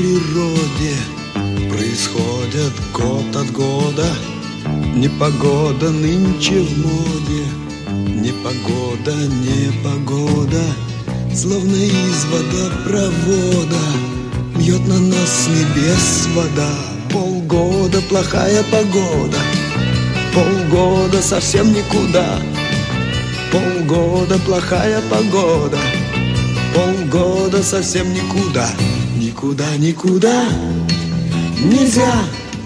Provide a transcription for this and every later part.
природе происходят год от года. Непогода нынче в моде, непогода, непогода, словно из водопровода льет на нас с небес вода. Полгода плохая погода, полгода совсем никуда. Полгода плохая погода, полгода совсем никуда. Никуда, никуда нельзя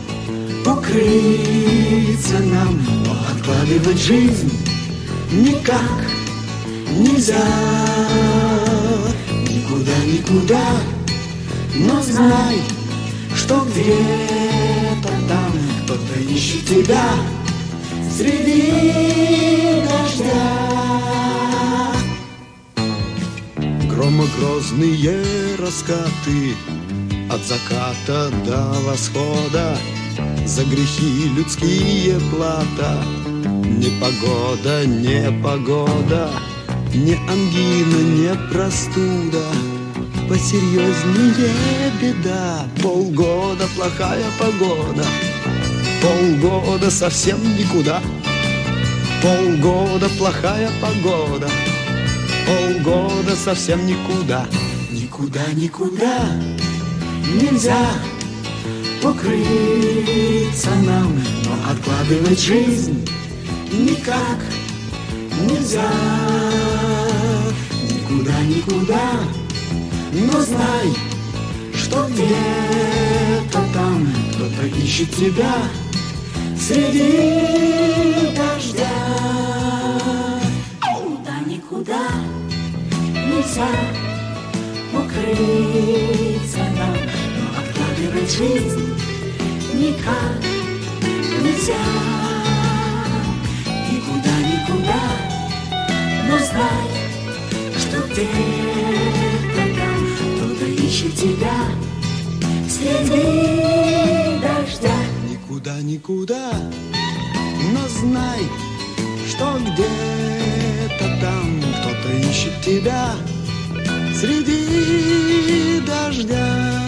укрыться нам, но откладывать жизнь никак нельзя. Никуда, никуда, но знай, что где-то там кто-то ищет тебя среди дождя. Громогрозные раскаты от заката до восхода, за грехи людские плата. Непогода, непогода, не ангина, не простуда, посерьезнее беда. Полгода плохая погода, полгода совсем никуда. Полгода плохая погода, полгода совсем никуда. Никуда, никуда нельзя укрыться нам, но откладывать жизнь никак нельзя. Никуда, никуда, но знай, что где-то там кто-то ищет тебя среди дождя. Никуда, никуда нельзя укрыться нам, но откладывать жизнь никак нельзя. Никуда, никуда, но знай, что где-то там кто-то ищет тебя среди дождя. Никуда, никуда, но знай, что где-то там кто-то ищет тебя среди дождя.